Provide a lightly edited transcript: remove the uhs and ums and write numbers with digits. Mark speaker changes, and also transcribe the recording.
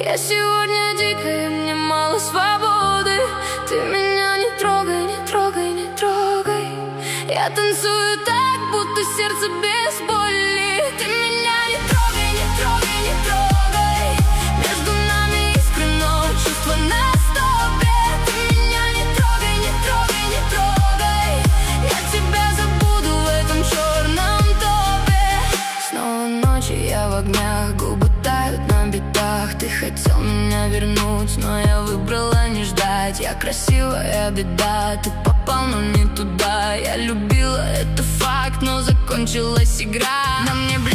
Speaker 1: Я сегодня дикая, мне мало свободы. Ты меня не трогай, не трогай, не трогай. Я танцую так, будто сердце без боли. Ты меня не трогай, не трогай, не трогай. Между нами искры, но чувства на стопе. Ты меня не трогай, не трогай, не трогай. Я тебя забуду в этом черном топе. Снова ночи, я в огнях, губы тают на битах. Ты хотел меня вернуть, но я выбрала не ждать. Я красивая беда, ты попал, но не туда. Я любила, это факт, но закончилась игра. На мне